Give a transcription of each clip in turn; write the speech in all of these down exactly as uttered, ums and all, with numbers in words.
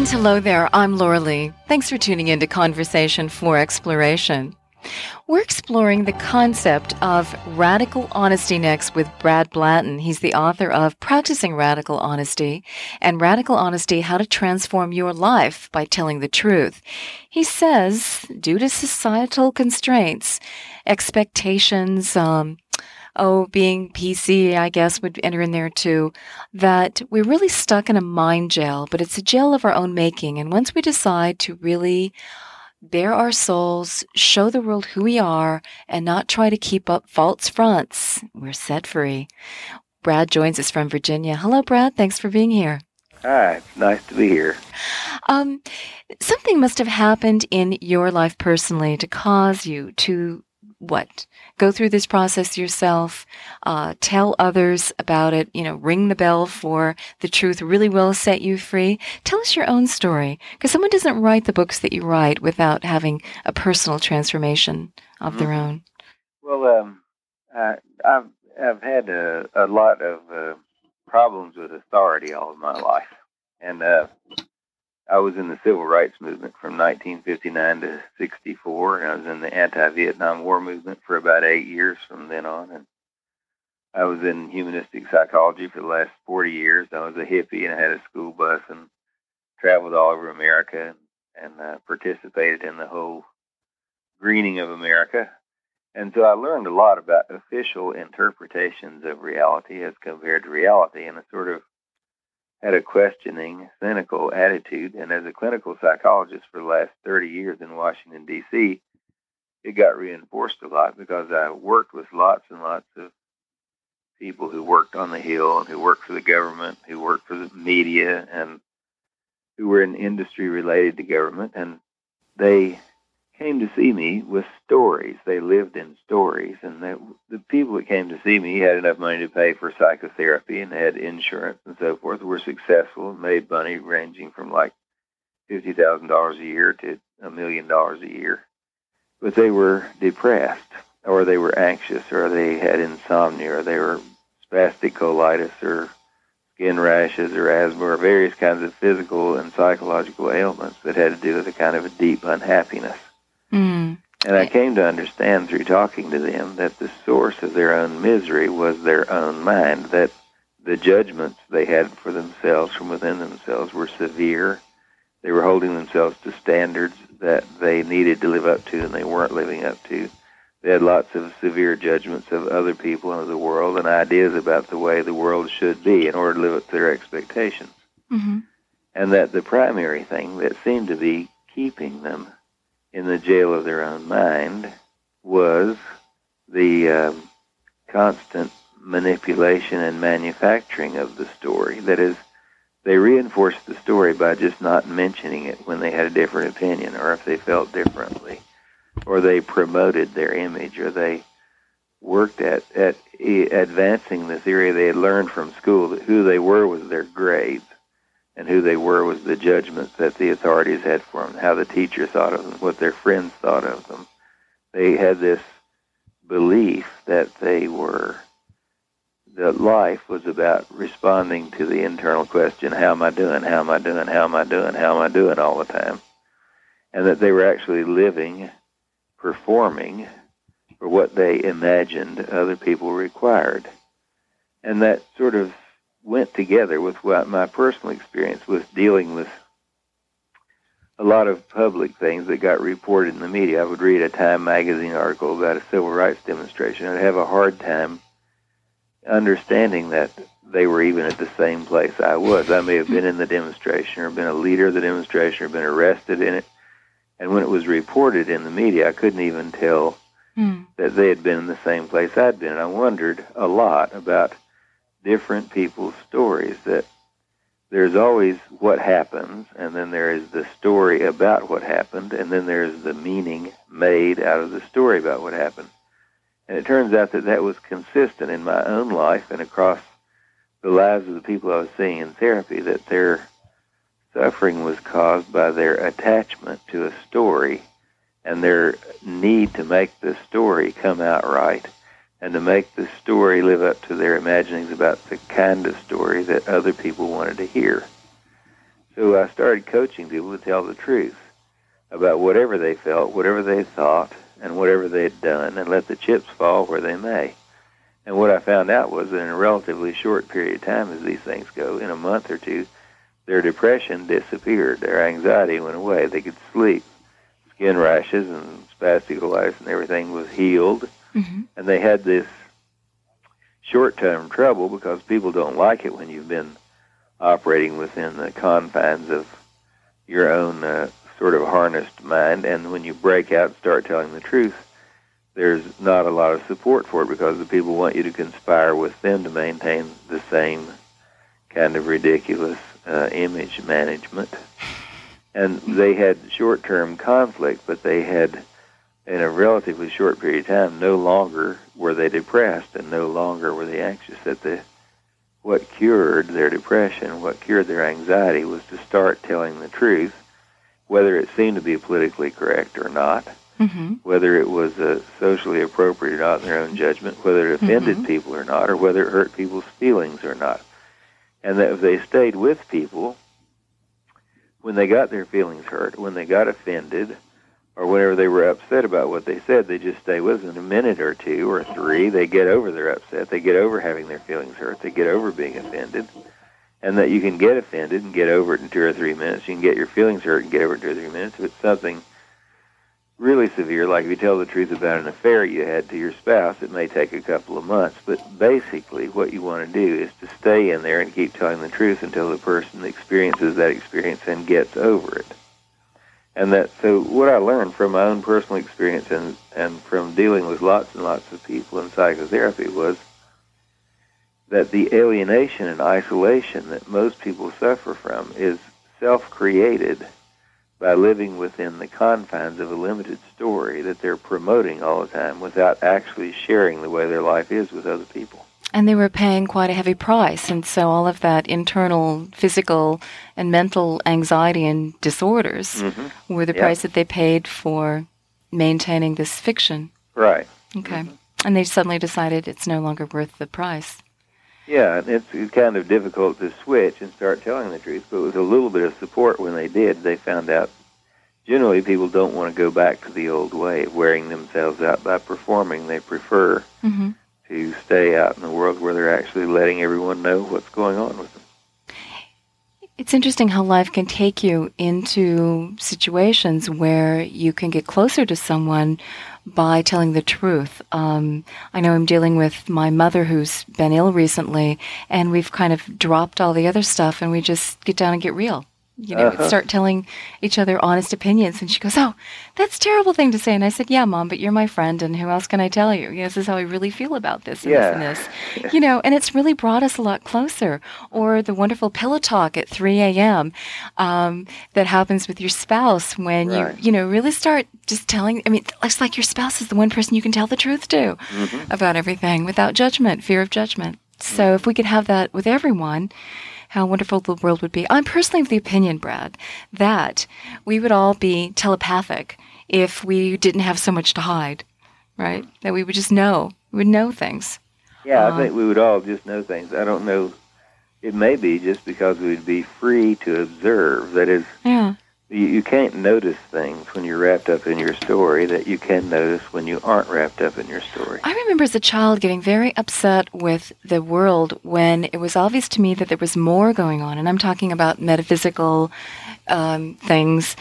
And hello there, I'm Laura Lee. Thanks for tuning in to Conversation for Exploration. We're exploring the concept of radical honesty next with Brad Blanton. He's the author of Practicing Radical Honesty and Radical Honesty, How to Transform Your Life by Telling the Truth. He says, due to societal constraints, expectations, um, oh, being P C, I guess, would enter in there too, that we're really stuck in a mind jail, but it's a jail of our own making. And once we decide to really bare our souls, show the world who we are, and not try to keep up false fronts, we're set free. Brad joins us from Virginia. Hello, Brad. Thanks for being here. Hi. It's nice to be here. Um, something must have happened in your life personally to cause you to, what, go through this process yourself, uh, tell others about it, you know, ring the bell for the truth really will set you free. Tell us your own story, because someone doesn't write the books that you write without having a personal transformation of mm-hmm. their own. Well, um, I, I've, I've had a, a lot of uh, problems with authority all of my life, and uh, I was in the civil rights movement from nineteen fifty-nine to sixty-four, and I was in the anti-Vietnam War movement for about eight years from then on, and I was in humanistic psychology for the last forty years. I was a hippie, and I had a school bus and traveled all over America and, and uh, participated in the whole greening of America. And so I learned a lot about official interpretations of reality as compared to reality, and I sort of had a questioning, cynical attitude. And as a clinical psychologist for the last thirty years in Washington, D C, it got reinforced a lot because I worked with lots and lots of people who worked on the Hill and who worked for the government, who worked for the media, and who were in industry related to government. And they came to see me with stories. They lived in stories. And they, the people that came to see me had enough money to pay for psychotherapy and had insurance and so forth, were successful, made money ranging from like fifty thousand dollars a year to a million dollars a year. But they were depressed, or they were anxious, or they had insomnia, or they were spastic colitis, or skin rashes, or asthma, or various kinds of physical and psychological ailments that had to do with a kind of a deep unhappiness. Mm. And I came to understand through talking to them that the source of their own misery was their own mind, that the judgments they had for themselves from within themselves were severe. They were holding themselves to standards that they needed to live up to and they weren't living up to. They had lots of severe judgments of other people and of the world and ideas about the way the world should be in order to live up to their expectations. Mm-hmm. And that the primary thing that seemed to be keeping them in the jail of their own mind was the um, constant manipulation and manufacturing of the story. That is, they reinforced the story by just not mentioning it when they had a different opinion or if they felt differently, or they promoted their image, or they worked at, at advancing the theory they had learned from school that who they were was their grades, and who they were was the judgments that the authorities had for them, how the teacher thought of them, what their friends thought of them. They had this belief that they were, that life was about responding to the internal question, how am I doing, how am I doing, how am I doing, how am I doing all the time, and that they were actually living, performing for what they imagined other people required. And that sort of went together with what my personal experience with dealing with a lot of public things that got reported in the media. I would read a Time magazine article about a civil rights demonstration. I'd have a hard time understanding that they were even at the same place I was. I may have been in the demonstration or been a leader of the demonstration or been arrested in it. And when it was reported in the media, I couldn't even tell mm. that they had been in the same place I'd been. And I wondered a lot about different people's stories, that there's always what happens, and then there is the story about what happened, and then there's the meaning made out of the story about what happened. And it turns out that that was consistent in my own life and across the lives of the people I was seeing in therapy, that their suffering was caused by their attachment to a story and their need to make the story come out right, and to make the story live up to their imaginings about the kind of story that other people wanted to hear. So I started coaching people to tell the truth about whatever they felt, whatever they thought, and whatever they had done, and let the chips fall where they may. And what I found out was that in a relatively short period of time, as these things go, in a month or two, their depression disappeared. Their anxiety went away. They could sleep. Skin rashes and spasticolitis and everything was healed. Mm-hmm. And they had this short-term trouble because people don't like it when you've been operating within the confines of your own uh, sort of harnessed mind. And when you break out and start telling the truth, there's not a lot of support for it because the people want you to conspire with them to maintain the same kind of ridiculous uh, image management. And they had short-term conflict, but they had, in a relatively short period of time, no longer were they depressed and no longer were they anxious. That the what cured their depression, what cured their anxiety was to start telling the truth, whether it seemed to be politically correct or not, mm-hmm. whether it was uh, socially appropriate or not in their own judgment, whether it offended mm-hmm. people or not, or whether it hurt people's feelings or not. And that if they stayed with people, when they got their feelings hurt, when they got offended, or whenever they were upset about what they said, they just stay with them. In a minute or two or three, they get over their upset. They get over having their feelings hurt. They get over being offended. And that you can get offended and get over it in two or three minutes. You can get your feelings hurt and get over it in two or three minutes. If it's something really severe, like if you tell the truth about an affair you had to your spouse, it may take a couple of months. But basically what you want to do is to stay in there and keep telling the truth until the person experiences that experience and gets over it. And that, so what I learned from my own personal experience and, and from dealing with lots and lots of people in psychotherapy was that the alienation and isolation that most people suffer from is self-created by living within the confines of a limited story that they're promoting all the time without actually sharing the way their life is with other people. And they were paying quite a heavy price, and so all of that internal, physical, and mental anxiety and disorders mm-hmm. were the yep. price that they paid for maintaining this fiction. Right. Okay. Mm-hmm. And they suddenly decided it's no longer worth the price. Yeah, it's kind of difficult to switch and start telling the truth, but with a little bit of support when they did, they found out generally people don't want to go back to the old way of wearing themselves out by performing. They prefer mm-hmm. to stay out in the world where they're actually letting everyone know what's going on with them. It's interesting how life can take you into situations where you can get closer to someone by telling the truth. Um, I know I'm dealing with my mother who's been ill recently, and we've kind of dropped all the other stuff, and we just get down and get real. You know, uh-huh. start telling each other honest opinions. And she goes, oh, that's a terrible thing to say. And I said, yeah, Mom, but you're my friend, and who else can I tell you? You know, this is how I really feel about this and yeah. this and this. You know, and it's really brought us a lot closer. Or the wonderful pillow talk at three a.m. Um, that happens with your spouse when right. you, you know, really start just telling. I mean, it's like your spouse is the one person you can tell the truth to mm-hmm. about everything without judgment, fear of judgment. So mm-hmm. if we could have that with everyone, how wonderful the world would be. I'm personally of the opinion, Brad, that we would all be telepathic if we didn't have so much to hide, right? That we would just know. We would know things. Yeah, um, I think we would all just know things. I don't know. It may be just because we would be free to observe. That is, yeah. you, you can't notice things when you're wrapped up in your story that you can notice when you aren't wrapped up in your story. I remember as a child getting very upset with the world when it was obvious to me that there was more going on. And I'm talking about metaphysical um, things.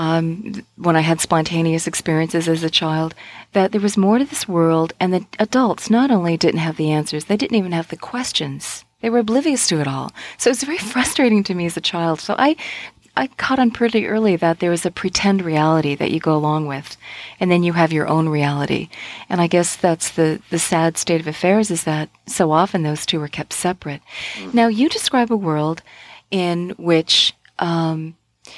Um, when I had spontaneous experiences as a child, that there was more to this world, and that adults not only didn't have the answers, they didn't even have the questions. They were oblivious to it all. So it was very frustrating to me as a child. So I I caught on pretty early that there was a pretend reality that you go along with, and then you have your own reality. And I guess that's the, the sad state of affairs, is that so often those two are kept separate. Mm-hmm. Now, you describe a world in which, um,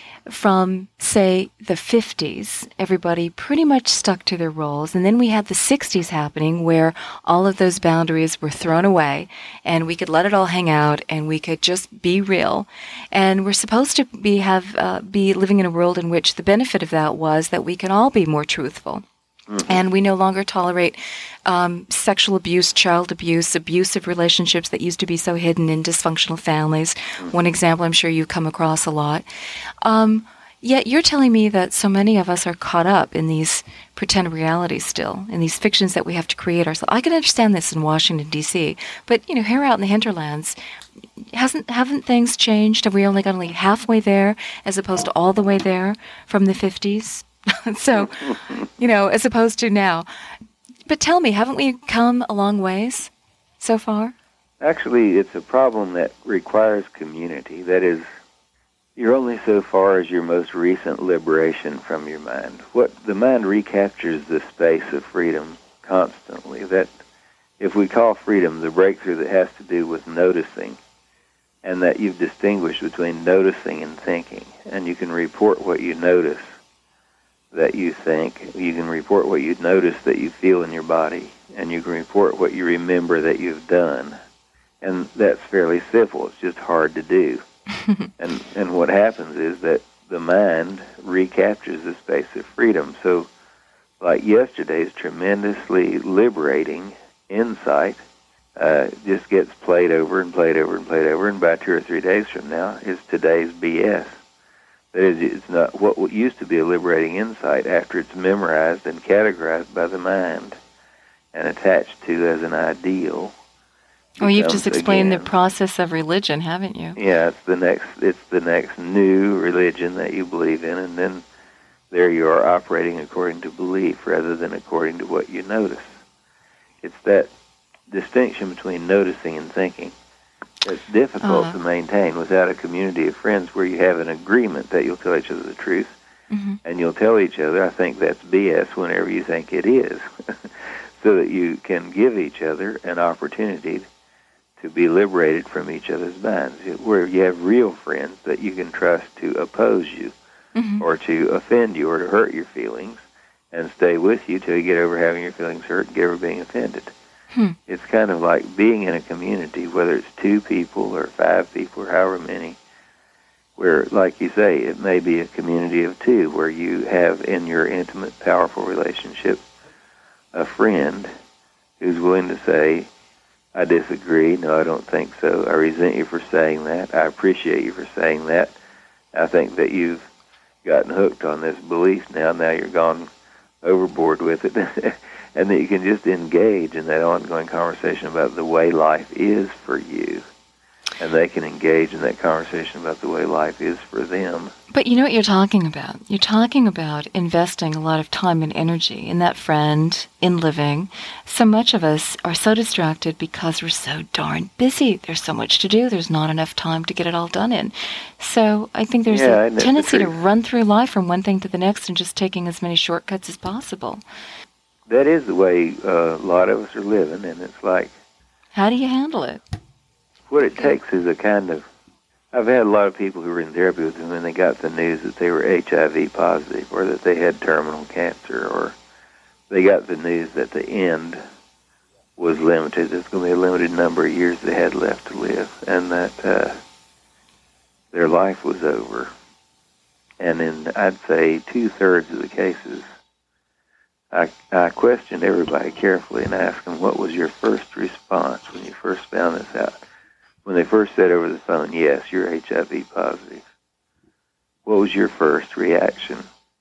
from, say, the fifties, everybody pretty much stuck to their roles, and then we had the sixties happening where all of those boundaries were thrown away, and we could let it all hang out, and we could just be real. And we're supposed to be have uh, be living in a world in which the benefit of that was that we can all be more truthful. Mm-hmm. And we no longer tolerate um, sexual abuse, child abuse, abusive relationships that used to be so hidden in dysfunctional families. Mm-hmm. One example I'm sure you come across a lot. Um, yet you're telling me that so many of us are caught up in these pretend realities still, in these fictions that we have to create ourselves. I can understand this in Washington, D C, but, you know, here out in the hinterlands, hasn't haven't things changed? Have we only got only halfway there as opposed to all the way there from the fifties? So, you know, as opposed to now. But tell me, haven't we come a long ways so far? Actually, it's a problem that requires community. That is, you're only so far as your most recent liberation from your mind. What the mind recaptures the space of freedom constantly. That if we call freedom the breakthrough that has to do with noticing, and that you've distinguished between noticing and thinking, and you can report what you notice that you think, you can report what you notice that you feel in your body, and you can report what you remember that you've done. And that's fairly simple. It's just hard to do. and and what happens is that the mind recaptures the space of freedom. So like yesterday's tremendously liberating insight uh, just gets played over and played over and played over, and by two or three days from now is today's B S. That is, it's not what used to be a liberating insight after it's memorized and categorized by the mind and attached to as an ideal. Oh, you've just explained again. the process of religion, haven't you? Yeah, it's the next it's the next new religion that you believe in, and then there you are operating according to belief rather than according to what you notice. It's that distinction between noticing and thinking. It's difficult uh, to maintain without a community of friends where you have an agreement that you'll tell each other the truth, mm-hmm. and you'll tell each other, I think that's B S, whenever you think it is, so that you can give each other an opportunity to be liberated from each other's minds, where you have real friends that you can trust to oppose you, mm-hmm. or to offend you or to hurt your feelings, and stay with you till you get over having your feelings hurt and get over being offended. Hmm. It's kind of like being in a community, whether it's two people or five people or however many, where, like you say, it may be a community of two, where you have in your intimate, powerful relationship a friend who's willing to say, I disagree, no, I don't think so, I resent you for saying that, I appreciate you for saying that, I think that you've gotten hooked on this belief now, now you're gone overboard with it. And that you can just engage in that ongoing conversation about the way life is for you. And they can engage in that conversation about the way life is for them. But you know what you're talking about? You're talking about investing a lot of time and energy in that friend, in living. So much of us are so distracted because we're so darn busy. There's so much to do. There's not enough time to get it all done in. So I think there's yeah, a tendency to run through life from one thing to the next and just taking as many shortcuts as possible. That is the way uh, a lot of us are living, and it's like... How do you handle it? What it takes is a kind of... I've had a lot of people who were in therapy with me when they got the news that they were H I V positive, or that they had terminal cancer, or they got the news that the end was limited. There's going to be a limited number of years they had left to live, and that uh, their life was over. And in, I'd say, two-thirds of the cases, I, I questioned everybody carefully and asked them, what was your first response when you first found this out? When they first said over the phone, yes, you're H I V positive. What was your first reaction?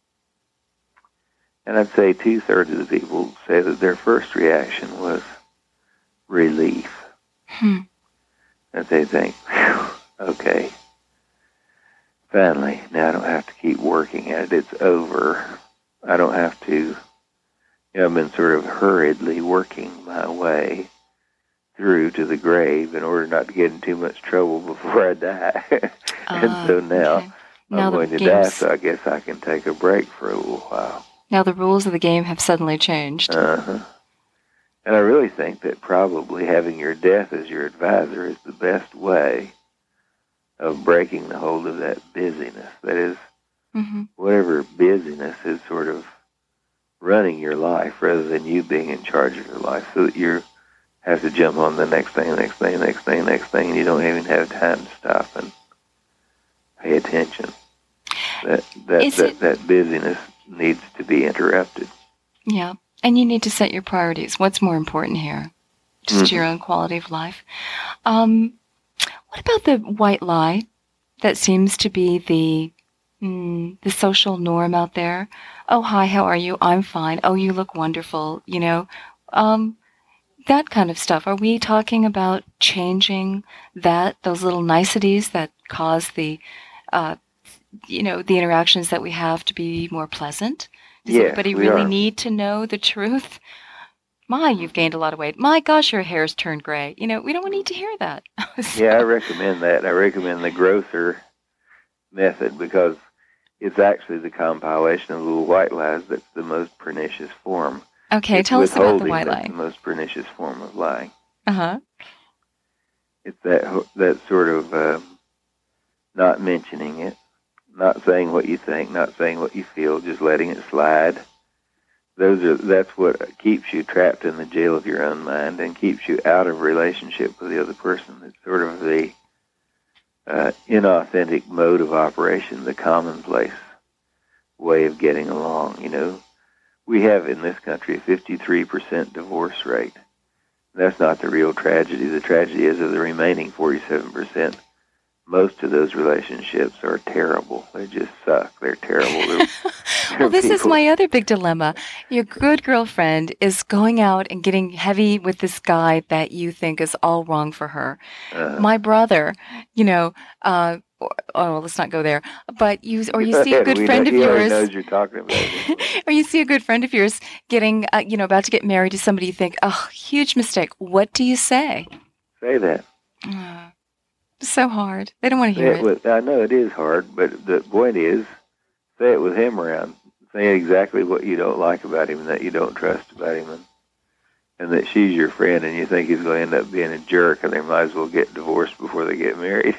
And I'd say two-thirds of the people say that their first reaction was relief. Hmm. That they think, okay, finally, now I don't have to keep working at it. It's over. I don't have to... You know, I've been sort of hurriedly working my way through to the grave in order not to get in too much trouble before I die. and uh, so now okay. I'm now going to games... die, so I guess I can take a break for a little while. Now the rules of the game have suddenly changed. Uh-huh. And I really think that probably having your death as your advisor is the best way of breaking the hold of that busyness. That is, mm-hmm. whatever busyness is sort of running your life rather than you being in charge of your life, so that you have to jump on the next thing, the next thing, the next thing, the next thing, and you don't even have time to stop and pay attention. That that that, it... that busyness needs to be interrupted. Yeah. And you need to set your priorities. What's more important here? Just Mm-hmm. your own quality of life. Um, what about the white lie that seems to be the mm, the social norm out there? Oh, hi, how are you? I'm fine. Oh, you look wonderful. You know, um, that kind of stuff. Are we talking about changing that, those little niceties that cause the, uh, you know, the interactions that we have to be more pleasant? Does Yes, everybody we really are. need to know the truth? My, you've gained a lot of weight. My gosh, your hair's turned gray. You know, we don't need to hear that. Yeah, I So, recommend that. I recommend the grosser method because it's actually the compilation of little white lies that's the most pernicious form. okay, It's tell us about the withholding white that's lie. the most pernicious form of lying. Uh-huh. It's that that sort of uh, not mentioning it, not saying what you think, not saying what you feel, just letting it slide. Those are that's what keeps you trapped in the jail of your own mind and keeps you out of relationship with the other person. It's sort of the uh, inauthentic mode of operation, the commonplace way of getting along. You know, we have in this country a fifty-three percent divorce rate. That's not the real tragedy. The tragedy is of the remaining forty-seven percent. Most of those relationships are terrible. They just suck. They're terrible. They're, Well, they're this is people. my other big dilemma. Your good girlfriend is going out and getting heavy with this guy that you think is all wrong for her. Uh, My brother, you know, uh, or, oh, let's not go there. But you, or you see a good we know, friend of he already yours, knows you're talking about it. or you see a good friend of yours getting, uh, you know, about to get married to somebody you think, oh, huge mistake. What do you say? Say that. Uh, so hard. They don't want to Say hear it it. with. I know it is hard, but the point is, say it with him around. Say exactly what you don't like about him and that you don't trust about him, and, and that she's your friend, and you think he's going to end up being a jerk, and they might as well get divorced before they get married.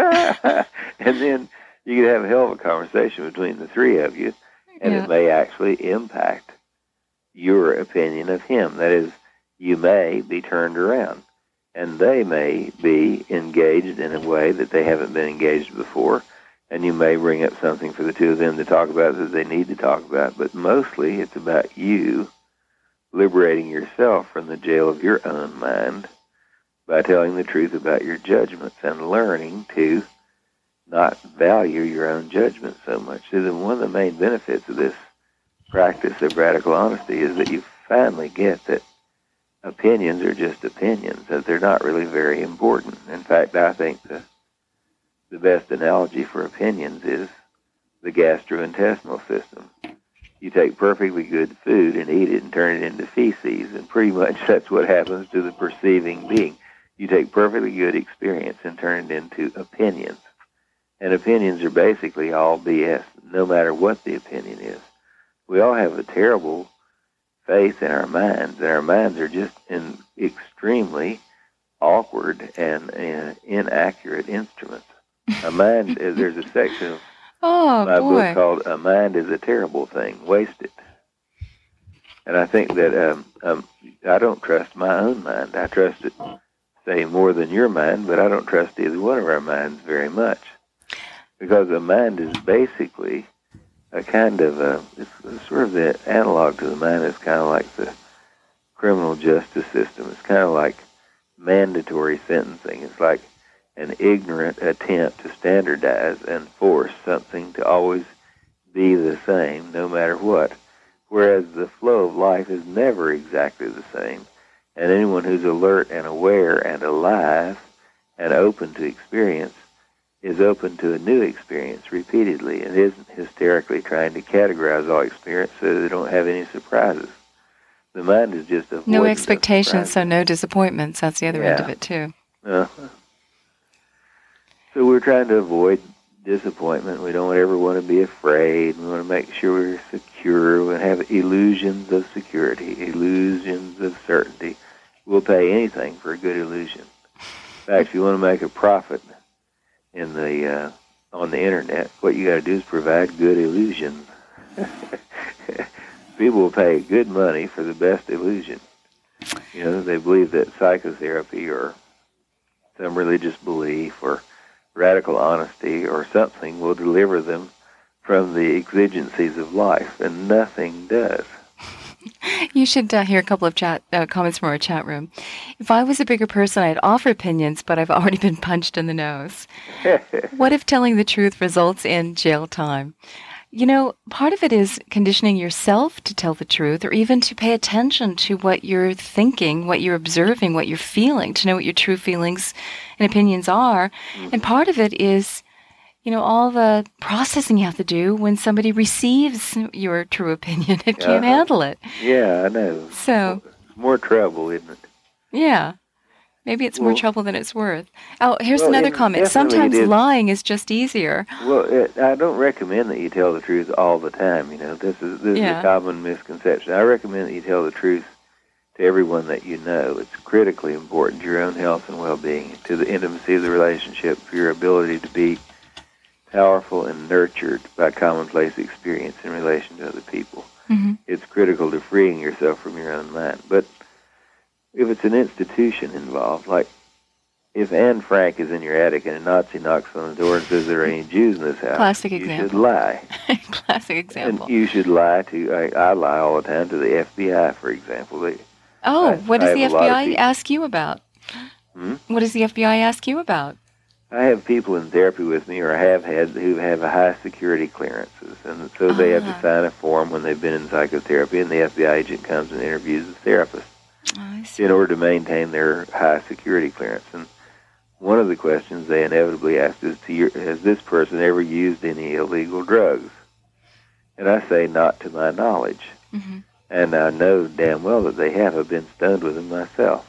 And then you could have a hell of a conversation between the three of you, and Yeah. it may actually impact your opinion of him. That is, you may be turned around, and they may be engaged in a way that they haven't been engaged before, and you may bring up something for the two of them to talk about that they need to talk about. But mostly it's about you liberating yourself from the jail of your own mind by telling the truth about your judgments and learning to not value your own judgment so much. So one of the main benefits of this practice of radical honesty is that you finally get that opinions are just opinions, that they're not really very important. In fact, I think the, the best analogy for opinions is the gastrointestinal system. You take perfectly good food and eat it and turn it into feces, and pretty much that's what happens to the perceiving being. You take perfectly good experience and turn it into opinions. And opinions are basically all B S, no matter what the opinion is. We all have a terrible faith in our minds, and our minds are just in extremely awkward and uh, inaccurate instruments. A mind, uh, there's a section of Oh, my book boy. called "A Mind is a Terrible Thing, Waste It." And I think that um, um, I don't trust my own mind. I trust it, say, more than your mind, but I don't trust either one of our minds very much. Because a mind is basically a kind of, a, it's sort of the analog to the mind is kind of like the criminal justice system. It's kind of like mandatory sentencing. It's like an ignorant attempt to standardize and force something to always be the same, no matter what. Whereas the flow of life is never exactly the same. And anyone who's alert and aware and alive and open to experience is open to a new experience repeatedly and isn't hysterically trying to categorize all experience so they don't have any surprises. The mind is just avoidant No of expectations, so surprises. no disappointments. That's the other end of Yeah. it, too. Uh, so we're trying to avoid disappointment. We don't ever want to be afraid. We want to make sure we're secure. We have illusions of security, illusions of certainty. We'll pay anything for a good illusion. In fact, if you want to make a profit in the uh, on the internet, what you got to do is provide good illusions. People will pay good money for the best illusion. You know, they believe that psychotherapy or some religious belief or radical honesty or something will deliver them from the exigencies of life, and nothing does. You should uh, hear a couple of chat uh, comments from our chat room. If I was a bigger person, I'd offer opinions, but I've already been punched in the nose. What if telling the truth results in jail time? You know, part of it is conditioning yourself to tell the truth, or even to pay attention to what you're thinking, what you're observing, what you're feeling, to know what your true feelings and opinions are. Mm-hmm. And part of it is, you know, all the processing you have to do when somebody receives your true opinion and can't uh, handle it. Yeah, I know. So more trouble, isn't it? Yeah. Maybe it's well, more trouble than it's worth. Oh, here's well, another comment. Sometimes is, lying is just easier. Well, it, I don't recommend that you tell the truth all the time. You know, this is this yeah. is a common misconception. I recommend that you tell the truth to everyone that you know. It's critically important to your own health and well-being, to the intimacy of the relationship, for your ability to be powerful and nurtured by commonplace experience in relation to other people. Mm-hmm. It's critical to freeing yourself from your own mind. But if it's an institution involved, like if Anne Frank is in your attic and a Nazi knocks on the door and says there are any Jews in this house, Classic you example. should lie. Classic example. And you should lie to, I, I lie all the time to the F B I, for example. They, oh, I, what does I the F B I ask you about? Hmm? What does the F B I ask you about? I have people in therapy with me, or I have had, who have a high security clearances, and so they ah. have to sign a form when they've been in psychotherapy, and the F B I agent comes and interviews the therapist oh, in order to maintain their high security clearance. And one of the questions they inevitably ask is, to your, has this person ever used any illegal drugs? And I say, not to my knowledge. Mm-hmm. And I know damn well that they have. I've been stoned with them myself.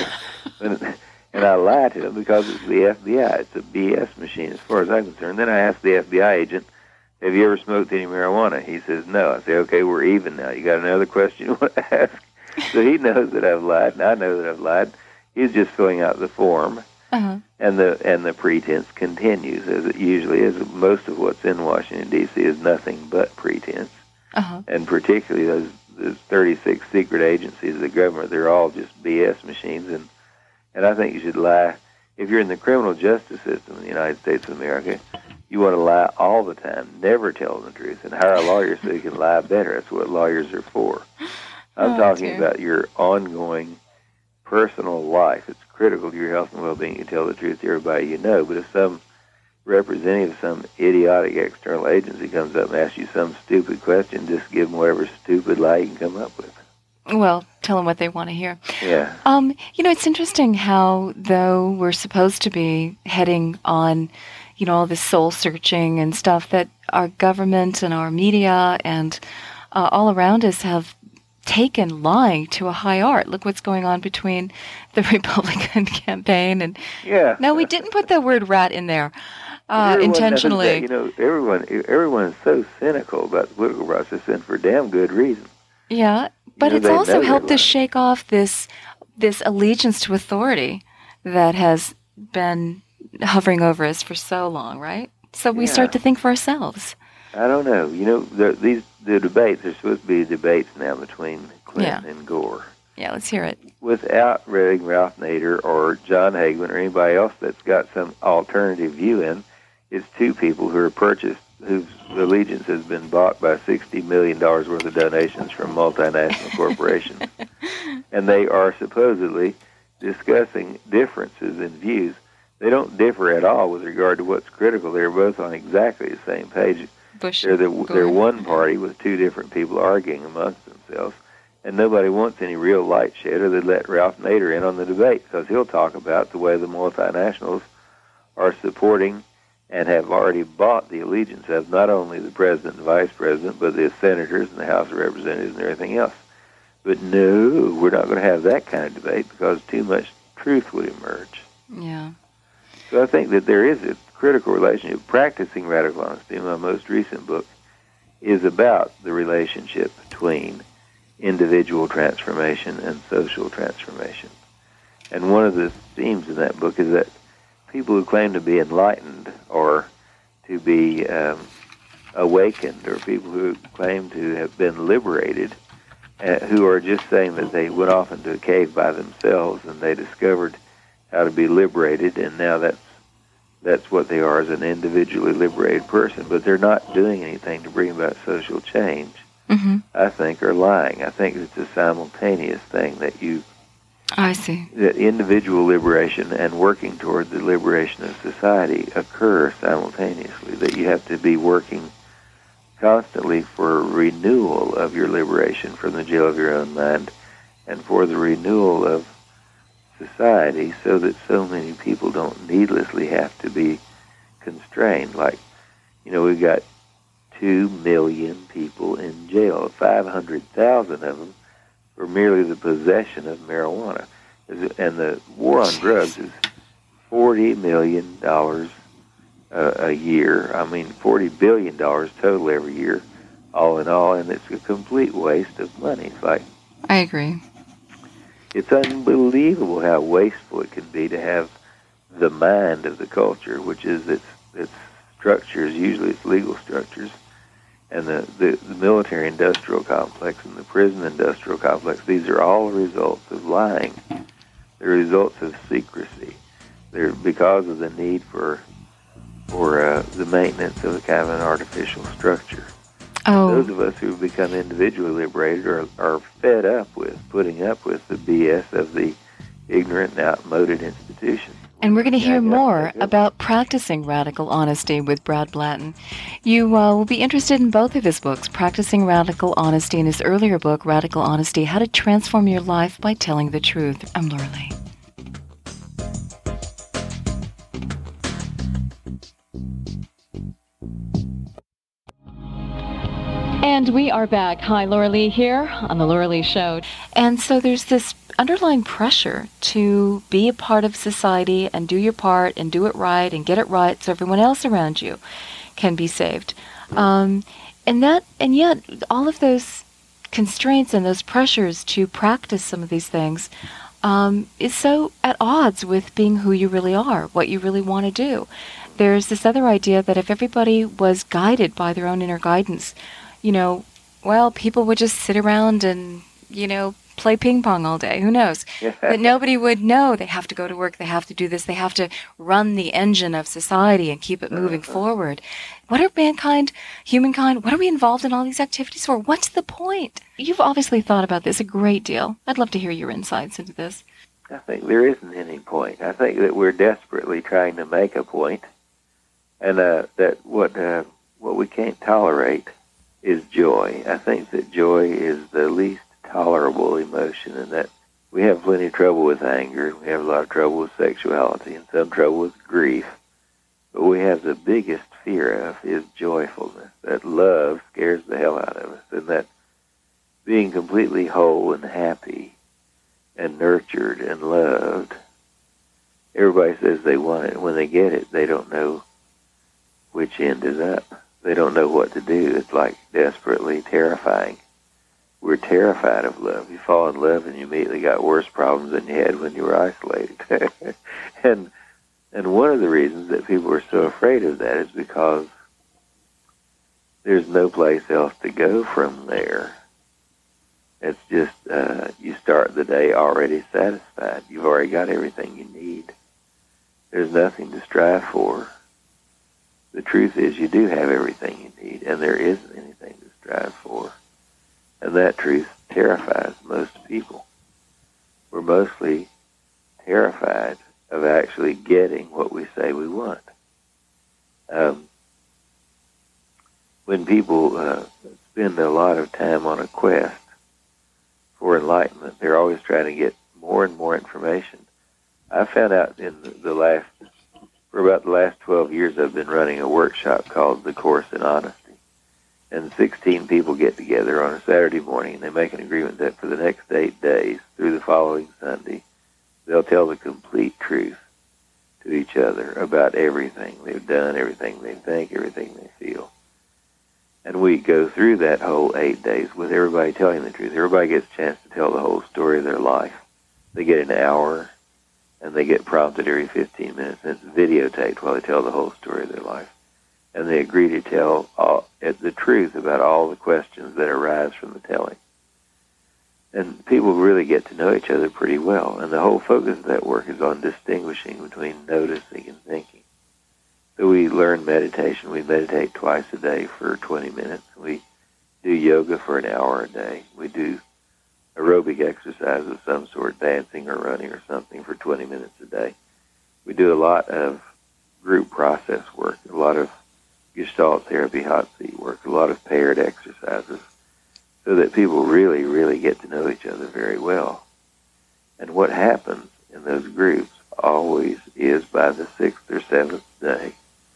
and, and I lie to them because it's the F B I. It's a B S machine as far as I'm concerned. Then I ask the F B I agent, have you ever smoked any marijuana? He says, no. I say, okay, we're even now. You got another question you want to ask? So he knows that I've lied, and I know that I've lied. He's just filling out the form, uh-huh. and the and the pretense continues, as it usually is. Most of what's in Washington, D C is nothing but pretense, uh-huh. and particularly those, those thirty-six secret agencies of the government, they're all just B S machines, and, and I think you should lie. If you're in the criminal justice system in the United States of America, you want to lie all the time, never tell the truth, and hire a lawyer so you can lie better. That's what lawyers are for. I'm oh, talking dear. about your ongoing personal life. It's critical to your health and well-being. You tell the truth to everybody you know. But if some representative of some idiotic external agency comes up and asks you some stupid question, just give them whatever stupid lie you can come up with. Well, tell them what they want to hear. Yeah. Um, you know, it's interesting how, though we're supposed to be heading on, you know, all this soul-searching and stuff, that our government and our media and uh, all around us have taken lying to a high art. Look what's going on between the Republican campaign and... Yeah. No, we didn't put the word rat in there uh, intentionally. That, you know, everyone everyone is so cynical about the political process, and for damn good reason. Yeah, but you know, it's also helped us lying. shake off this this allegiance to authority that has been hovering over us for so long, right? So we yeah. start to think for ourselves. I don't know. You know, the, these the debates are supposed to be debates now between Clinton yeah. and Gore. Yeah, let's hear it. Without reading Ralph Nader or John Hagman or anybody else that's got some alternative view in, it's two people who are purchased, whose allegiance has been bought by sixty million dollars worth of donations from multinational corporations. And they are supposedly discussing differences in views. They don't differ at all with regard to what's critical. They're both on exactly the same page. Bush they're, the, they're one party with two different people arguing amongst themselves, and nobody wants any real light shed, or they'd let Ralph Nader in on the debate, because he'll talk about the way the multinationals are supporting and have already bought the allegiance of not only the president and vice president, but the senators and the House of Representatives and everything else. But no, we're not going to have that kind of debate because too much truth would emerge. Yeah. So I think that there is a critical relationship. Practicing Radical Honesty, my most recent book, is about the relationship between individual transformation and social transformation. And one of the themes in that book is that people who claim to be enlightened or to be um, awakened, or people who claim to have been liberated, uh, who are just saying that they went off into a cave by themselves and they discovered how to be liberated, and now that's That's what they are, as an individually liberated person, but they're not doing anything to bring about social change. mm-hmm. I think, are lying. I think it's a simultaneous thing that you, I see. that individual liberation and working toward the liberation of society occur simultaneously, that you have to be working constantly for renewal of your liberation from the jail of your own mind and for the renewal of society so that so many people don't needlessly have to be constrained. Like, you know, we've got two million people in jail, five hundred thousand of them for merely the possession of marijuana. And the war on drugs is forty million dollars uh, a year. I mean, forty billion dollars total every year, all in all, and it's a complete waste of money. It's like, I agree. It's unbelievable how wasteful it can be to have the mind of the culture, which is its its structures, usually its legal structures, and the, the, the military-industrial complex and the prison-industrial complex. These are all results of lying. They're results of secrecy. They're because of the need for for uh, the maintenance of a kind of an artificial structure. Oh. Those of us who have become individually liberated are, are fed up with putting up with the B S of the ignorant and outmoded institutions. And we're going to hear more about practicing radical honesty with Brad Blatton. You uh, will be interested in both of his books, Practicing Radical Honesty and his earlier book, Radical Honesty, How to Transform Your Life by Telling the Truth. I'm Laura Lee. And we are back. Hi, Laura Lee here on The Laura Lee Show. And so there's this underlying pressure to be a part of society and do your part and do it right and get it right so everyone else around you can be saved. Um, and that, and yet all of those constraints and those pressures to practice some of these things um, is so at odds with being who you really are, what you really want to do. There's this other idea that if everybody was guided by their own inner guidance, you know, well, people would just sit around and, you know, play ping pong all day. Who knows? That nobody would know they have to go to work, they have to do this, they have to run the engine of society and keep it moving uh-huh. forward. What are mankind, humankind, what are we involved in all these activities for? What's the point? You've obviously thought about this a great deal. I'd love to hear your insights into this. I think there isn't any point. I think that we're desperately trying to make a point, and uh, that what uh, what we can't tolerate is joy. I think that joy is the least tolerable emotion, and that we have plenty of trouble with anger, we have a lot of trouble with sexuality, and some trouble with grief. But we have the biggest fear of is joyfulness, that love scares the hell out of us, and that being completely whole and happy and nurtured and loved, everybody says they want it, and when they get it, they don't know which end is up. They don't know what to do. It's like desperately terrifying. We're terrified of love. You fall in love and you immediately got worse problems than you had when you were isolated. and and one of the reasons that people are so afraid of that is because there's no place else to go from there. It's just uh, you start the day already satisfied. You've already got everything you need. There's nothing to strive for. The truth is you do have everything you need, and there isn't anything to strive for. And that truth terrifies most people. We're mostly terrified of actually getting what we say we want. Um, when people uh, spend a lot of time on a quest for enlightenment, they're always trying to get more and more information. I found out in the last For about the last twelve years, I've been running a workshop called The Course in Honesty. And sixteen people get together on a Saturday morning, and they make an agreement that for the next eight days, through the following Sunday, they'll tell the complete truth to each other about everything they've done, everything they think, everything they feel. And we go through that whole eight days with everybody telling the truth. Everybody gets a chance to tell the whole story of their life. They get an hour, and they get prompted every fifteen minutes, and it's videotaped while they tell the whole story of their life. And they agree to tell all, the truth about all the questions that arise from the telling. And people really get to know each other pretty well, and the whole focus of that work is on distinguishing between noticing and thinking. So we learn meditation. We meditate twice a day for twenty minutes. We do yoga for an hour a day. We do aerobic exercise of some sort, dancing or running or something for twenty minutes a day. We do a lot of group process work, a lot of Gestalt therapy, hot seat work, a lot of paired exercises, so that people really, really get to know each other very well. And what happens in those groups always is by the sixth or seventh day,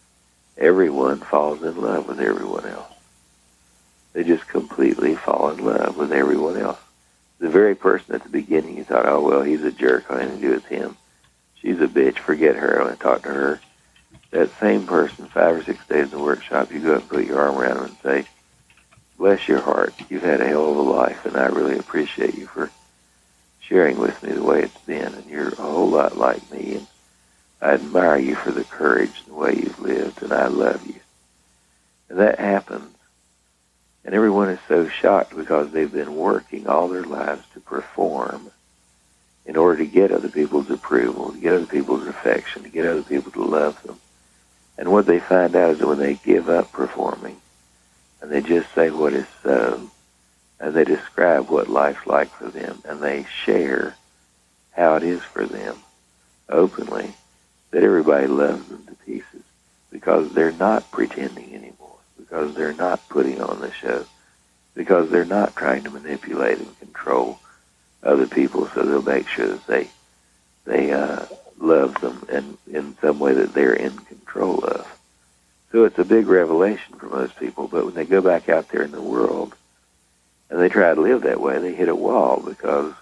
everyone falls in love with everyone else. They just completely fall in love with everyone else. The very person at the beginning you thought, oh, well, he's a jerk, I anything to do with him. She's a bitch, forget her, I want to talk to her. That same person, five or six days in the workshop, you go up and put your arm around them and say, bless your heart, you've had a hell of a life, and I really appreciate you for sharing with me the way it's been, and you're a whole lot like me, and I admire you for the courage and the way you've lived, and I love you. And that happens, and everyone is so shocked because they've been working all their lives to perform in order to get other people's approval, to get other people's affection, to get other people to love them. And what they find out is that when they give up performing, and they just say what is so, and they describe what life's like for them, and they share how it is for them openly, that everybody loves them to pieces because they're not pretending anymore, because they're not putting on the show, because they're not trying to manipulate and control other people so they'll make sure that they they uh, love them and in some way that they're in control of. So it's a big revelation for most people, but when they go back out there in the world and they try to live that way, they hit a wall because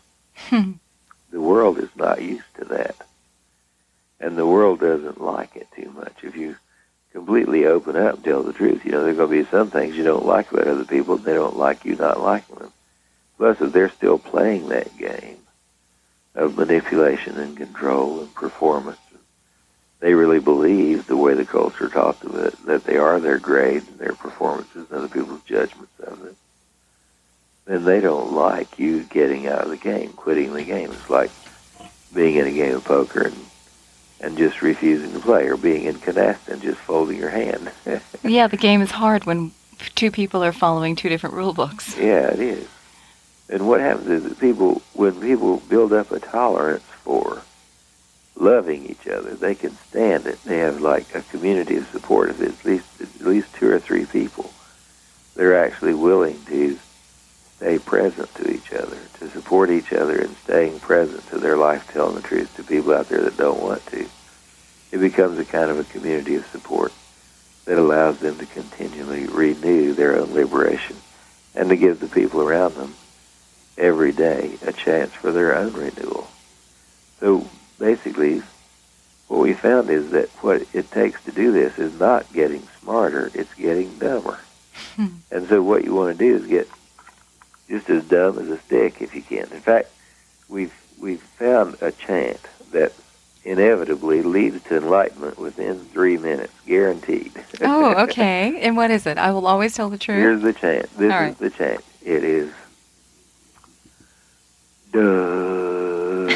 the world is not used to that. And the world doesn't like it too much. If you completely open up and tell the truth, you know, there are going to be some things you don't like about other people, and they don't like you not liking them. Plus, if they're still playing that game of manipulation and control and performance, they really believe the way the culture taught them it, that they are their grades and their performances and other people's judgments of it, then they don't like you getting out of the game, quitting the game. It's like being in a game of poker and, and just refusing to play, or being in canasta and just folding your hand. Yeah, the game is hard when two people are following two different rule books. Yeah, it is. And what happens is that people, when people build up a tolerance for loving each other, they can stand it. They have like a community of support of at least at least two or three people. They're actually willing to stay present to each other, to support each other in staying present to their life, telling the truth to people out there that don't want to. It becomes a kind of a community of support that allows them to continually renew their own liberation and to give the people around them every day a chance for their own renewal. So basically, what we found is that what it takes to do this is not getting smarter, it's getting dumber. Hmm. And so what you want to do is get just as dumb as a stick if you can. In fact, we've we've found a chant that inevitably leads to enlightenment within three minutes, guaranteed. Oh, okay. And what is it? I will always tell the truth. Here's the chant. This All is right. the chant. It is duh,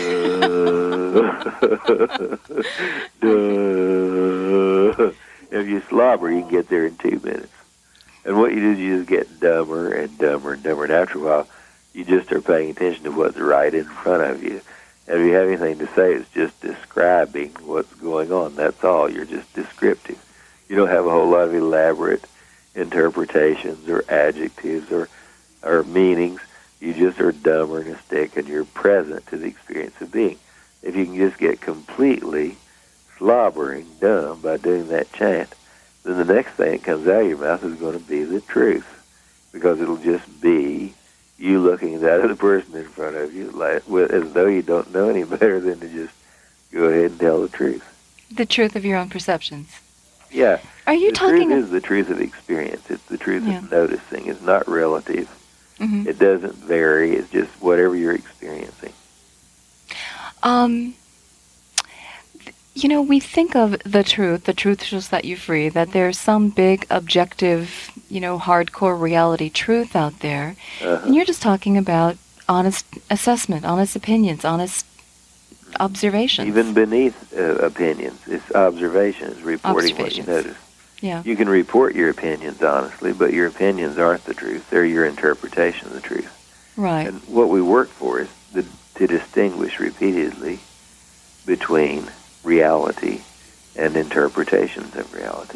duh. If you slobber, you can get there in two minutes. And what you do is you just get dumber and dumber and dumber. And after a while, you just are paying attention to what's right in front of you. And if you have anything to say, it's just describing what's going on. That's all. You're just descriptive. You don't have a whole lot of elaborate interpretations or adjectives or, or meanings. You just are dumber than a stick, and you're present to the experience of being. If you can just get completely slobbering dumb by doing that chant, then the next thing that comes out of your mouth is going to be the truth, because it'll just be you looking at that other person in front of you like, as though you don't know any better than to just go ahead and tell the truth. The truth of your own perceptions. Yeah. Are you the talking... The truth is the truth of experience. It's the truth yeah. of noticing. It's not relative. Mm-hmm. It doesn't vary. It's just whatever you're experiencing. Um... You know, we think of the truth, the truth shall set you free, that there's some big, objective, you know, hardcore reality truth out there. Uh-huh. And you're just talking about honest assessment, honest opinions, honest observations. Even beneath uh, opinions, it's observations, reporting what you notice. Yeah. You can report your opinions honestly, but your opinions aren't the truth. They're your interpretation of the truth. Right. And what we work for is the, to distinguish repeatedly between reality and interpretations of reality.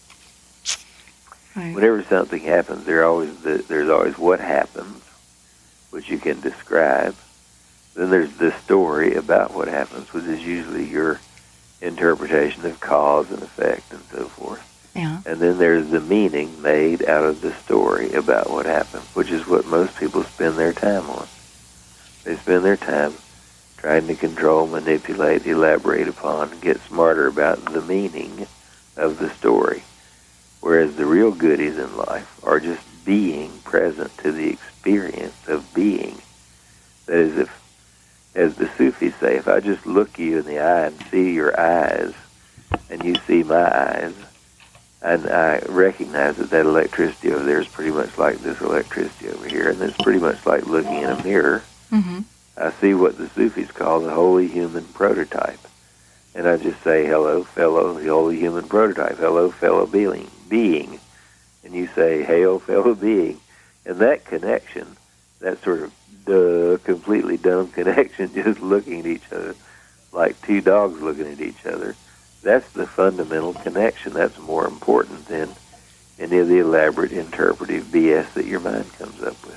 Right. Whenever something happens, there always the, there's always what happens, which you can describe. Then there's the story about what happens, which is usually your interpretation of cause and effect and so forth. Yeah. And then there's the meaning made out of the story about what happened, which is what most people spend their time on. They spend their time trying to control, manipulate, elaborate upon, get smarter about the meaning of the story. Whereas the real goodies in life are just being present to the experience of being. That is, if, as the Sufis say, if I just look you in the eye and see your eyes, and you see my eyes, and I recognize that that electricity over there is pretty much like this electricity over here, and it's pretty much like looking in a mirror. Mm-hmm. I see what the Sufis call the holy human prototype. And I just say, hello, fellow, the holy human prototype. Hello, fellow being. being. And you say, hail, fellow being. And that connection, that sort of duh, completely dumb connection, just looking at each other like two dogs looking at each other, that's the fundamental connection. That's more important than any of the elaborate interpretive B S that your mind comes up with.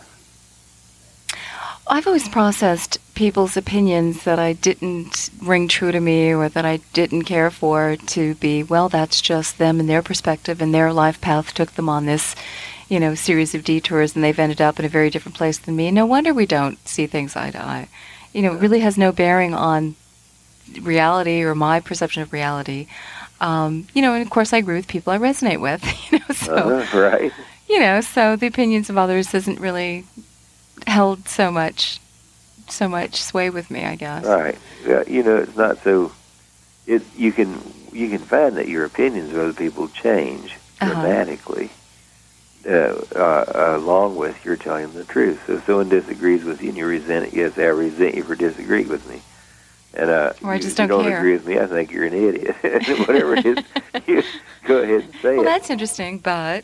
I've always processed people's opinions that I didn't ring true to me or that I didn't care for to be, well, that's just them and their perspective and their life path took them on this, you know, series of detours and they've ended up in a very different place than me. No wonder we don't see things eye to eye. You know, it really has no bearing on reality or my perception of reality. Um, you know, and of course I agree with people I resonate with, you know, so, uh-huh, right. you know, so the opinions of others isn't really held so much so much sway with me, I guess. Right. Yeah, you know, it's not so it you can you can find that your opinions of other people change uh-huh. dramatically uh, uh, along with your telling them the truth. So if someone disagrees with you and you resent it, yes, I resent you for disagreeing with me. And uh, or I you, just you don't don't care. agree with me, I think you're an idiot. Whatever it is, you go ahead and say well, it. Well, that's interesting, but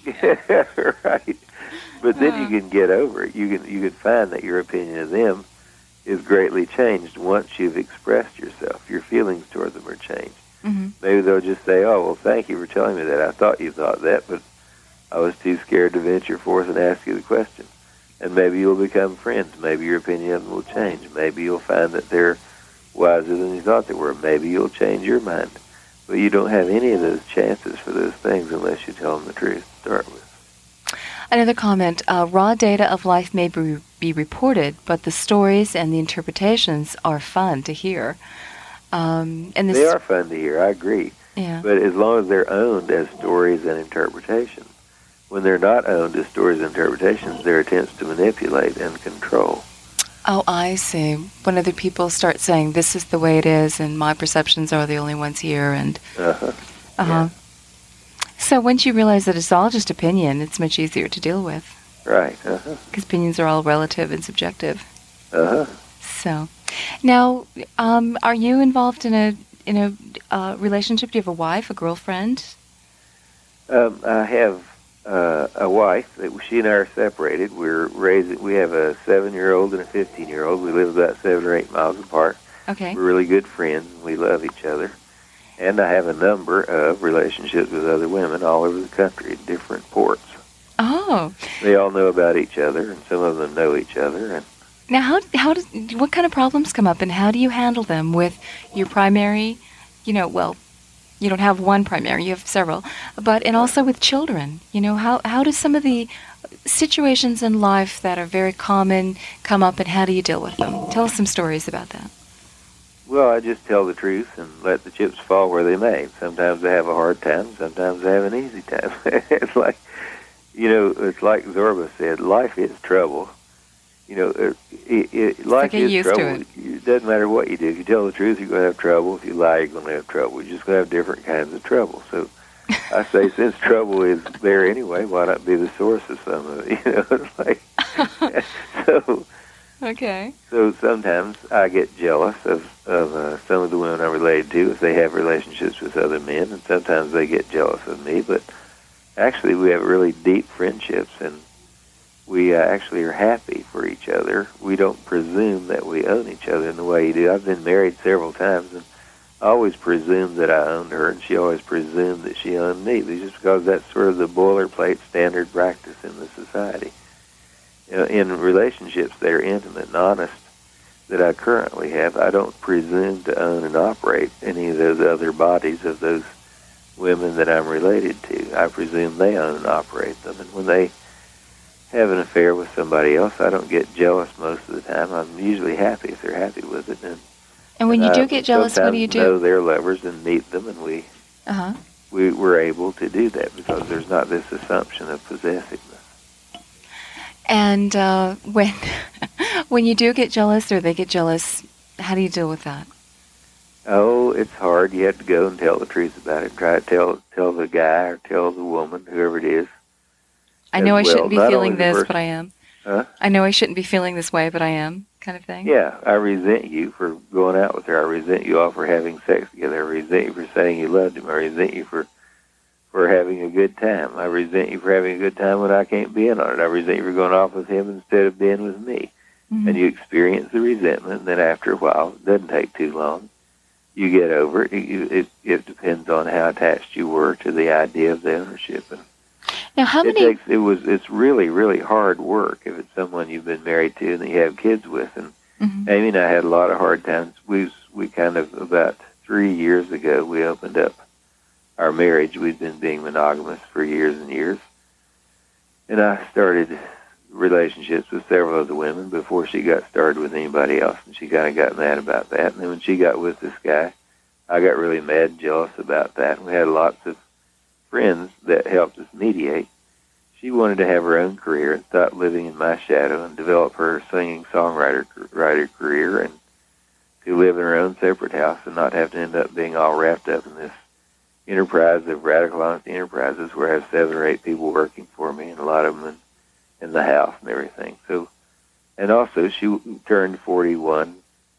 right. But then uh. you can get over it. You can you can find that your opinion of them is greatly changed once you've expressed yourself. Your feelings toward them are changed. Mm-hmm. Maybe they'll just say, oh, well, thank you for telling me that. I thought you thought that, but I was too scared to venture forth and ask you the question. And maybe you'll become friends. Maybe your opinion of them will change. Maybe you'll find that they're wiser than you thought they were. Maybe you'll change your mind. But you don't have any of those chances for those things unless you tell them the truth to start with. Another comment, uh, raw data of life may be, be reported, but the stories and the interpretations are fun to hear. Um, and this, they are fun to hear, I agree. Yeah. But as long as they're owned as stories and interpretations. When they're not owned as stories and interpretations, they're attempts to manipulate and control. Oh, I see. When other people start saying, this is the way it is, and my perceptions are the only ones here, and... Uh-huh. Uh-huh. Yeah. So once you realize that it's all just opinion, it's much easier to deal with. Right. Uh-huh. Because opinions are all relative and subjective. Uh-huh. So, now, um, are you involved in a in a uh, relationship? Do you have a wife, a girlfriend? Um, I have uh, a wife. That she and I are separated. We're raising. We have a seven-year-old and a fifteen-year-old. We live about seven or eight miles apart. Okay. We're really good friends. We love each other. And I have a number of relationships with other women all over the country at different ports. Oh. They all know about each other, and some of them know each other. And now, how how does what kind of problems come up, and how do you handle them with your primary? You know, well, you don't have one primary; you have several, but and also with children. You know, how how do some of the situations in life that are very common come up, and how do you deal with them? Tell us some stories about that. Well, I just tell the truth and let the chips fall where they may. Sometimes I have a hard time. Sometimes I have an easy time. It's like, you know, it's like Zorba said, life is trouble. You know, it, it, it, life get is used trouble. to it. It doesn't matter what you do. If you tell the truth, you're going to have trouble. If you lie, you're going to have trouble. You're just going to have different kinds of trouble. So I say, since trouble is there anyway, why not be the source of some of it? You know, it's like, so... Okay. So sometimes I get jealous of, of uh, some of the women I'm related to if they have relationships with other men, and sometimes they get jealous of me. But actually, we have really deep friendships, and we uh, actually are happy for each other. We don't presume that we own each other in the way you do. I've been married several times, and I always presumed that I owned her, and she always presumed that she owned me, but just because that's sort of the boilerplate standard practice in the society. You know, in relationships that are intimate and honest that I currently have, I don't presume to own and operate any of those other bodies of those women that I'm related to. I presume they own and operate them, and when they have an affair with somebody else, I don't get jealous most of the time. I'm usually happy if they're happy with it. And, and when and you do I get jealous, what do you do? know their lovers and meet them, and we, uh-huh. we, we're able to do that because there's not this assumption of possessiveness. And uh, when when you do get jealous or they get jealous, how do you deal with that? Oh, it's hard. You have to go and tell the truth about it. Try to tell tell the guy or tell the woman, whoever it is. I know I well. shouldn't be Not feeling this, person, but I am. Huh? I know I shouldn't be feeling this way, but I am, kind of thing. Yeah, I resent you for going out with her. I resent you all for having sex together. I resent you for saying you loved him. I resent you for for having a good time. I resent you for having a good time when I can't be in on it. I resent you for going off with him instead of being with me. Mm-hmm. And you experience the resentment, and then after a while, it doesn't take too long, you get over it. It, it, it depends on how attached you were to the idea of the ownership. And now, how many... It, takes, it was, it's really, really hard work if it's someone you've been married to and that you have kids with. And mm-hmm. Amy and I had a lot of hard times. We, we kind of, about three years ago, we opened up our marriage. We'd been being monogamous for years and years. And I started relationships with several other women before she got started with anybody else. And she kind of got mad about that. And then when she got with this guy, I got really mad and jealous about that. And we had lots of friends that helped us mediate. She wanted to have her own career and stopped living in my shadow and develop her singing-songwriter writer career and to live in her own separate house and not have to end up being all wrapped up in this enterprise of Radical Honesty Enterprises where I have seven or eight people working for me and a lot of them in, in the house and everything. So, and also she turned forty-one.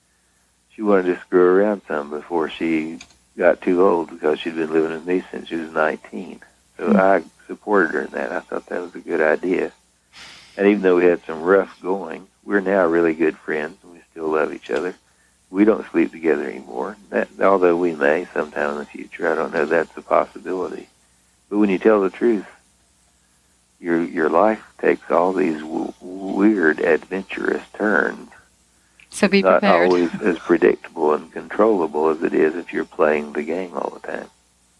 She wanted to screw around some before she got too old because she'd been living with me since she was nineteen. So mm-hmm. I supported her in that. I thought that was a good idea. And even though we had some rough going, we're now really good friends and we still love each other. We don't sleep together anymore. That, although we may sometime in the future, I don't know, that's a possibility. But when you tell the truth, your your life takes all these w- weird, adventurous turns. So be not prepared. Not always as predictable and controllable as it is if you're playing the game all the time.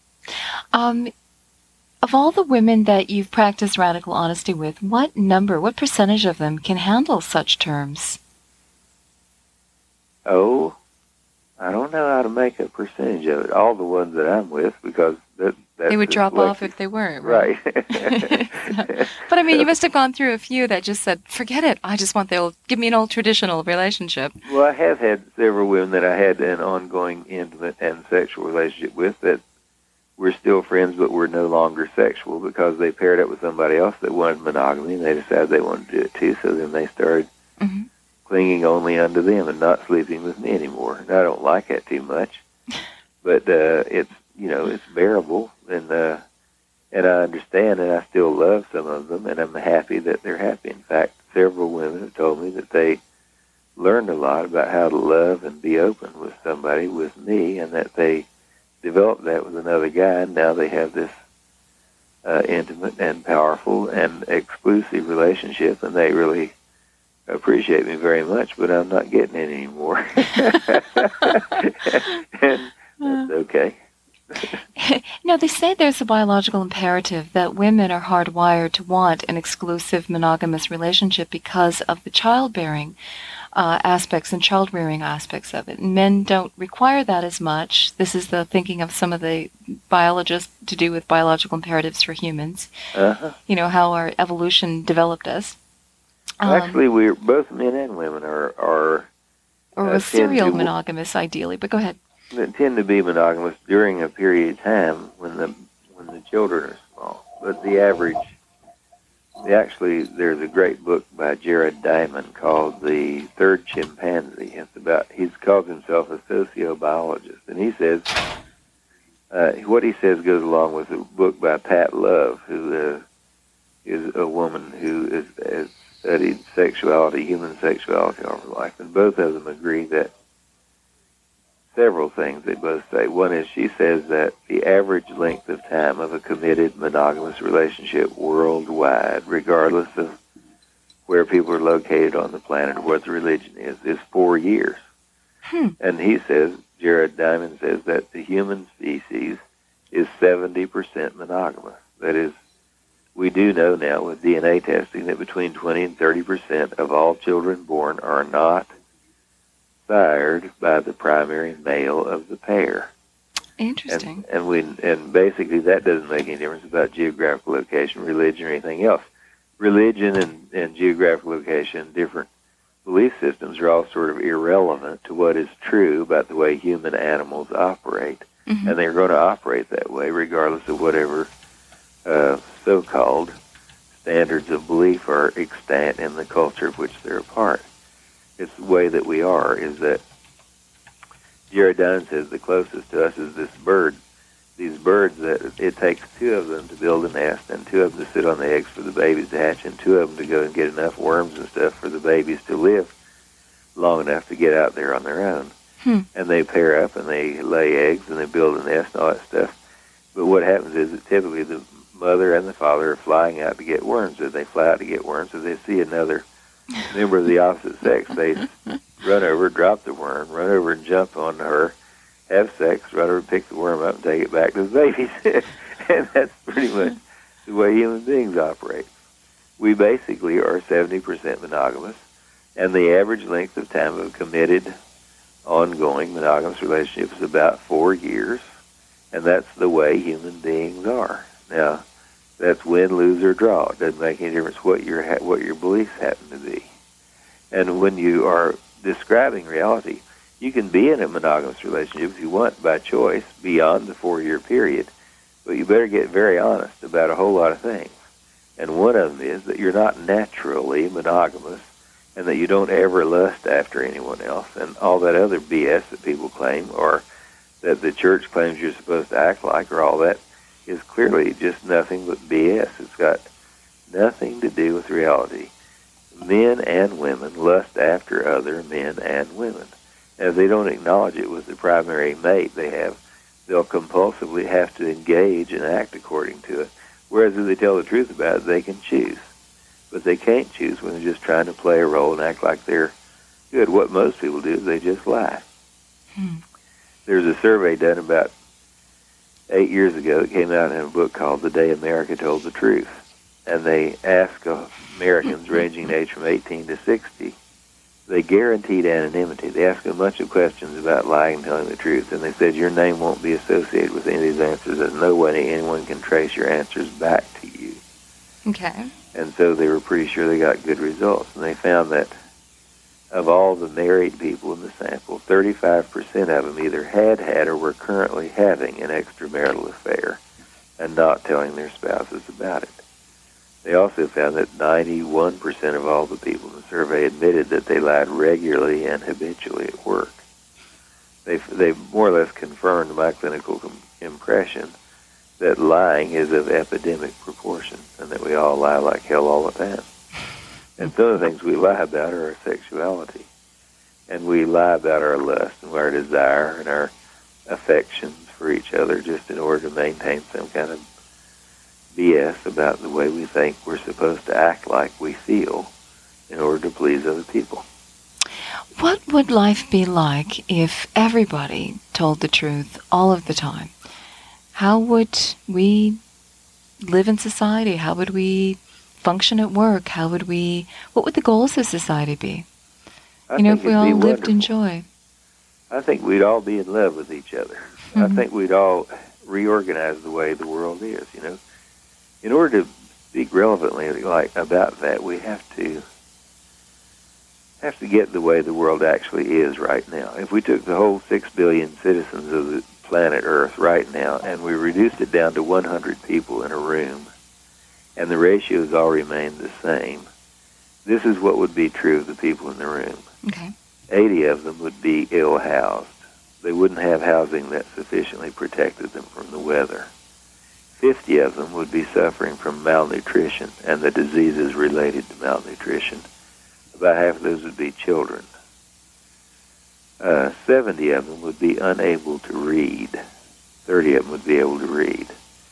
Um, of all the women that you've practiced radical honesty with, what number, what percentage of them can handle such terms? Oh, I don't know how to make a percentage of it. All the ones that I'm with, because that that's they would drop selective. off if they weren't, right? Right. So, but I mean, you must have gone through a few that just said, "Forget it. I just want the old. Give me an old traditional relationship." Well, I have had several women that I had an ongoing intimate and sexual relationship with that we're still friends, but we're no longer sexual because they paired up with somebody else that wanted monogamy, and they decided they wanted to do it too. So then they started. Mm-hmm. clinging only unto them and not sleeping with me anymore. And I don't like that too much, but uh, it's you know it's bearable, and uh, and I understand, and I still love some of them, and I'm happy that they're happy. In fact, several women have told me that they learned a lot about how to love and be open with somebody, with me, and that they developed that with another guy, and now they have this uh, intimate and powerful and exclusive relationship, and they really appreciate me very much, but I'm not getting it anymore. And that's okay. You know, they say there's a biological imperative that women are hardwired to want an exclusive monogamous relationship because of the childbearing uh, aspects and child-rearing aspects of it. And men don't require that as much. This is the thinking of some of the biologists to do with biological imperatives for humans. Uh-huh. You know, how our evolution developed us. Um, Actually, we're both men and women are are or uh, serial monogamous, ideally. But go ahead. They tend to be monogamous during a period of time when the when the children are small. But the average Actually, there's a great book by Jared Diamond called The Third Chimpanzee. It's about, he calls himself a sociobiologist, and he says, uh, what he says goes along with a book by Pat Love, who uh, is a woman who is, has studied sexuality, human sexuality all her life, and both of them agree that several things they both say. One is she says that the average length of time of a committed monogamous relationship worldwide, regardless of where people are located on the planet or what the religion is, is four years. Hmm. And he says, Jared Diamond says, that the human species is seventy percent monogamous. That is, we do know now with D N A testing that between twenty and thirty percent of all children born are not sired by the primary male of the pair. Interesting. And, and we and basically that doesn't make any difference about geographical location, religion, or anything else. Religion and, and geographical location, different belief systems are all sort of irrelevant to what is true about the way human animals operate. Mm-hmm. And they're going to operate that way regardless of whatever uh, so-called standards of belief are extant in the culture of which they're a part. It's the way that we are, is that Jared Diamond says the closest to us is this bird. These birds, that it takes two of them to build a nest and two of them to sit on the eggs for the babies to hatch and two of them to go and get enough worms and stuff for the babies to live long enough to get out there on their own. Hmm. And they pair up and they lay eggs and they build a nest and all that stuff. But what happens is that typically the mother and the father are flying out to get worms. As they fly out to get worms, as they see another member of the opposite sex, they run over, drop the worm, run over and jump on her, have sex, run over and pick the worm up and take it back to the babies. And that's pretty much the way human beings operate. We basically are seventy percent monogamous, and the average length of time of a committed, ongoing monogamous relationship is about four years, and that's the way human beings are. Now, that's win, lose, or draw. It doesn't make any difference what your ha- what your beliefs happen to be. And when you are describing reality, you can be in a monogamous relationship if you want by choice beyond the four-year period, but you better get very honest about a whole lot of things. And one of them is that you're not naturally monogamous and that you don't ever lust after anyone else and all that other B S that people claim, or that the church claims you're supposed to act like, or all that is clearly just nothing but B S. It's got nothing to do with reality. Men and women lust after other men and women. And if they don't acknowledge it with the primary mate they have, they'll compulsively have to engage and act according to it. Whereas if they tell the truth about it, they can choose. But they can't choose when they're just trying to play a role and act like they're good. What most people do is they just lie. Hmm. There's a survey done about eight years ago. It came out in a book called The Day America Told the Truth. And they asked Americans ranging in age from eighteen to sixty, they guaranteed anonymity. They asked them a bunch of questions about lying and telling the truth, and they said your name won't be associated with any of these answers. There's no way anyone can trace your answers back to you. Okay. And so they were pretty sure they got good results. And they found that of all the married people in the sample, thirty-five percent of them either had had or were currently having an extramarital affair and not telling their spouses about it. They also found that ninety-one percent of all the people in the survey admitted that they lied regularly and habitually at work. They they more or less confirmed my clinical com- impression that lying is of epidemic proportion and that we all lie like hell all the time. And some of the things we lie about are our sexuality. And we lie about our lust and our desire and our affections for each other just in order to maintain some kind of B S about the way we think we're supposed to act like we feel in order to please other people. What would life be like if everybody told the truth all of the time? How would we live in society? How would we function at work? How would we, what would the goals of society be? I you know, if we all lived wonderful. in joy. I think we'd all be in love with each other. Mm-hmm. I think we'd all reorganize the way the world is, you know. In order to speak relevantly like about that, we have to have to get the way the world actually is right now. If we took the whole six billion citizens of the planet Earth right now and we reduced it down to one hundred people in a room, and the ratios all remained the same, this is what would be true of the people in the room. Okay. eighty of them would be ill-housed. They wouldn't have housing that sufficiently protected them from the weather. fifty of them would be suffering from malnutrition and the diseases related to malnutrition. About half of those would be children. Uh, seventy of them would be unable to read. thirty of them would be able to read.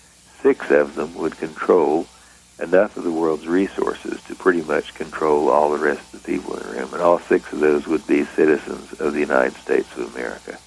Six of them would control enough of the world's resources to pretty much control all the rest of the people in the room, and all six of those would be citizens of the United States of America.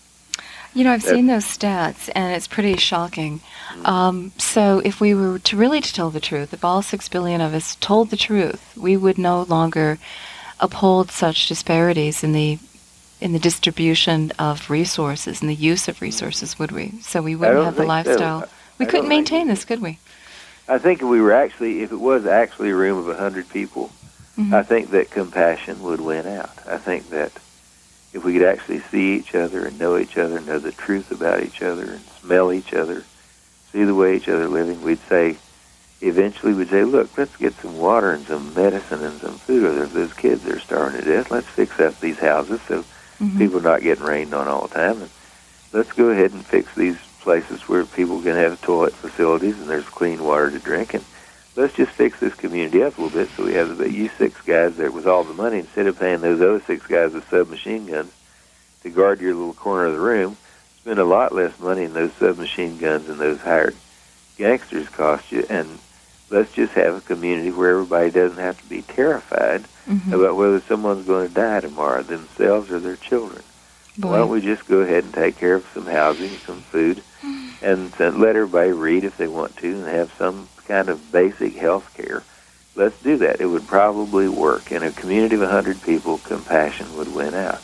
You know, I've That's, seen those stats, and it's pretty shocking. Mm-hmm. Um, so if we were to really to tell the truth, if all six billion of us told the truth, we would no longer uphold such disparities in the in the distribution of resources and the use of resources, would we? So we wouldn't have the lifestyle. So. We I couldn't maintain this, could we? I think if we were actually, if it was actually a room of a hundred people, mm-hmm. I think that compassion would win out. I think that if we could actually see each other and know each other, know the truth about each other, and smell each other, see the way each other are living, we'd say, eventually we'd say, look, let's get some water and some medicine and some food, or if those kids are starving to death, let's fix up these houses so mm-hmm. people are not getting rained on all the time, and let's go ahead and fix these places where people can have toilet facilities and there's clean water to drink, and let's just fix this community up a little bit so we have the, you six guys there with all the money, instead of paying those other six guys with submachine guns to guard your little corner of the room, spend a lot less money in those submachine guns and those hired gangsters cost you, and let's just have a community where everybody doesn't have to be terrified mm-hmm. about whether someone's going to die tomorrow, themselves or their children. Boy. Why don't we just go ahead and take care of some housing, some food, and let everybody read if they want to and have some kind of basic health care. Let's do that. It would probably work. In a community of one hundred people, compassion would win out.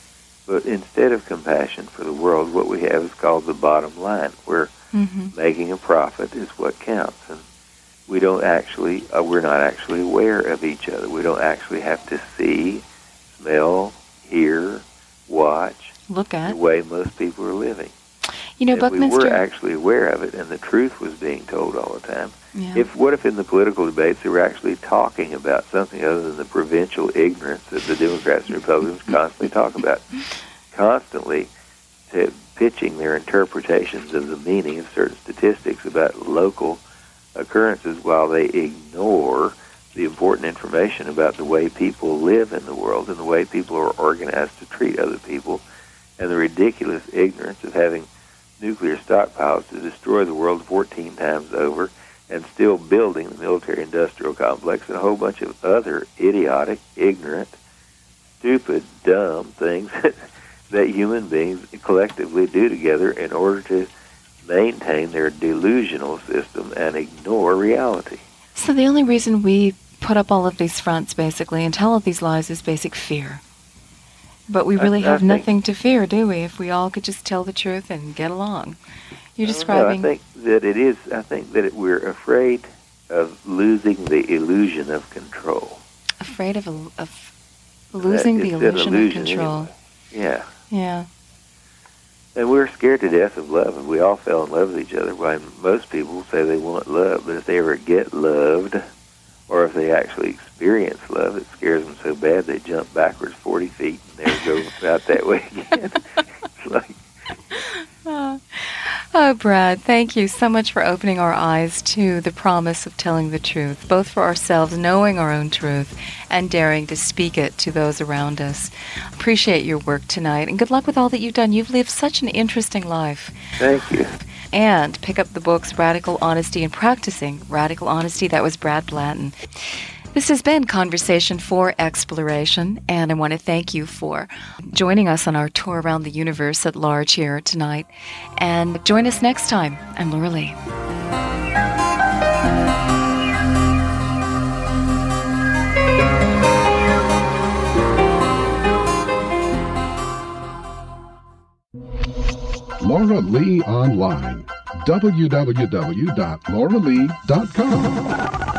But instead of compassion for the world, what we have is called the bottom line, where mm-hmm. making a profit is what counts. And we don't actually, uh, we're not actually aware of each other. We don't actually have to see, smell, hear, watch, look at the way most people are living. You know, if Buckminster, we were actually aware of it and the truth was being told all the time, yeah. if what if in the political debates they were actually talking about something other than the provincial ignorance that the Democrats and Republicans constantly talk about, constantly to pitching their interpretations of the meaning of certain statistics about local occurrences while they ignore the important information about the way people live in the world and the way people are organized to treat other people, and the ridiculous ignorance of having nuclear stockpiles to destroy the world fourteen times over and still building the military-industrial complex and a whole bunch of other idiotic, ignorant, stupid, dumb things that human beings collectively do together in order to maintain their delusional system and ignore reality. So the only reason we put up all of these fronts, basically, and tell all these lies is basic fear. But we really I, I have nothing to fear, do we, if we all could just tell the truth and get along? You're describing... No, I think that it is, I think that it, we're afraid of losing the illusion of control. Afraid of, of losing the illusion, illusion of control. Anyway. Yeah. Yeah. And we're scared to death of love, and we all fell in love with each other. While most people say they want love, but if they ever get loved, or if they actually experience love, it scares them so bad they jump backwards forty feet and never go out that way again. It's like... Oh. oh, Brad, thank you so much for opening our eyes to the promise of telling the truth, both for ourselves, knowing our own truth, and daring to speak it to those around us. Appreciate your work tonight, and good luck with all that you've done. You've lived such an interesting life. Thank you. And pick up the books Radical Honesty and Practicing Radical Honesty. That was Brad Blanton. This has been Conversation for Exploration, and I want to thank you for joining us on our tour around the universe at large here tonight. And join us next time. I'm Laura Lee. Laura Lee Online. w w w dot laura lee dot com